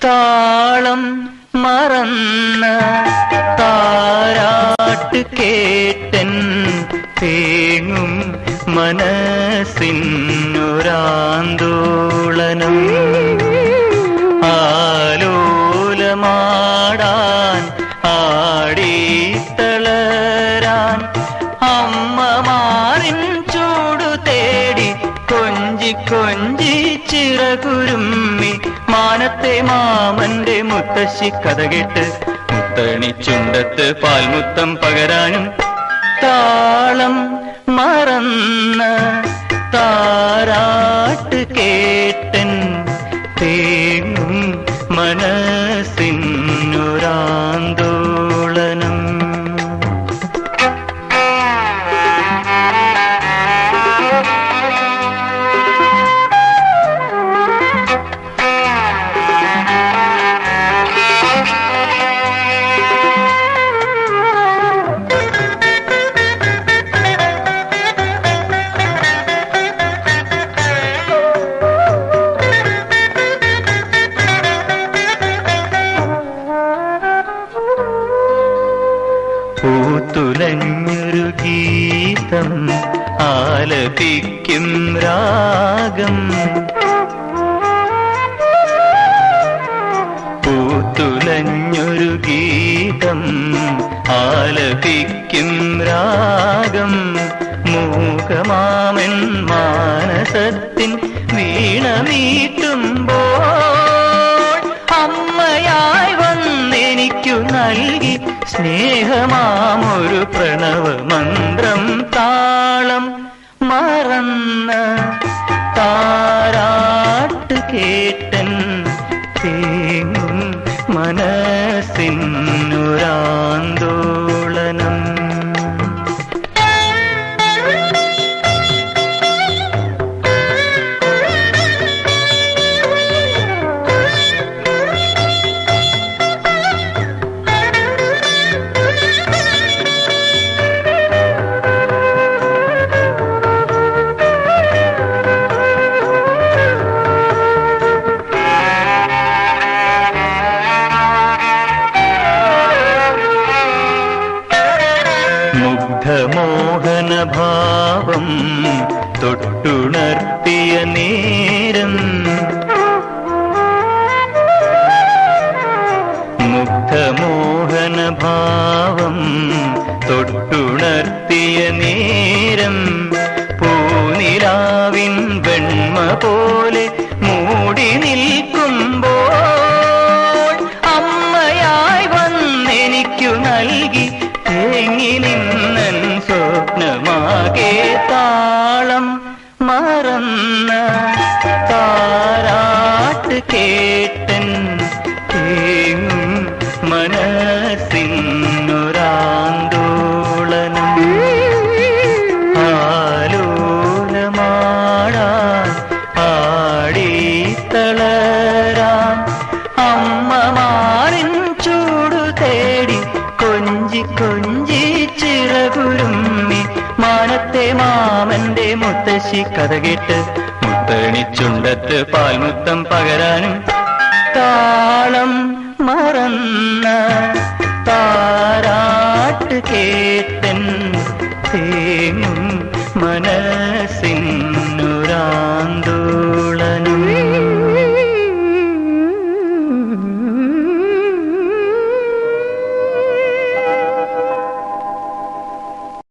താളം മറന്ന താരാട്ട് കേട്ടൻ തേങ്ങും മനസ്സിനൊരാന്തോളനം ആലോലമാടാൻ ആടിത്തളരാൻ അമ്മമാറിൻ ചൂടു തേടി കൊഞ്ചി കൊഞ്ചി ചിറകുരുമ്മി മാനത്തെ മാമന്റെ മുത്തശ്ശി കഥ കേട്ട് മുത്തണി ചുണ്ടത്ത് പാൽമുത്തം പകരാനും താളം മറന്ന താരാട്ട് കേട്ടൻ തേങ്ങും മനസ്സിനൊരാന്തോളനം പൂത്തുലഞ്ഞൊരു ഗീതം ആലപിക്കും രാഗം പൂത്തുലഞ്ഞൊരു ഗീതം ആലപിക്കും രാഗം മൂകമാമൻ മാനസത്തിൻ വീണ മീട്ടുമ്പോൾ അമ്മയായി വന്നെനിക്കു നൽകി സ്നേഹമാമൊരു പ്രണവമന്ത്രം താളം മറന്ന താരാട്ട് കേട്ടൻ തേങ്ങും മനസ്സിനൊരാന്തോളനം മുഗ്ധമോഹനഭാവം തൊട്ടുണർത്തിയ നേരം മുഗ്ധമോഹനഭാവം തൊട്ടുണർത്തിയ നേരം പൂനിലാവിൻ വെണ്മ പോലെ മൂടി നിൽക്കുമ്പോൾ അമ്മയായി വന്നെനിക്കു നൽകി തേങ്ങി നിന്നൻ സ്വപ്നമാകെ താളം മറന്ന താരാട്ട് കേട്ടൻ തേങ്ങും മനസ്സിനൊരാന്തോളനം ആലോലമാടാൻ ആടിത്തളരാൻ അമ്മമാറിൻ ചൂടു തേടി കൊഞ്ചി കൊഞ്ചി ചിറകുരുമ്മി മാനത്തെ മാമന്റെ മുത്തശ്ശി കഥ കേട്ട് മുത്തണി ചുണ്ടത്ത് പാൽമുത്തം പകരാനും താളം മറന്ന താരാട്ട് കേട്ടൻ തേങ്ങും മനസ്സിനൊരാന്തോ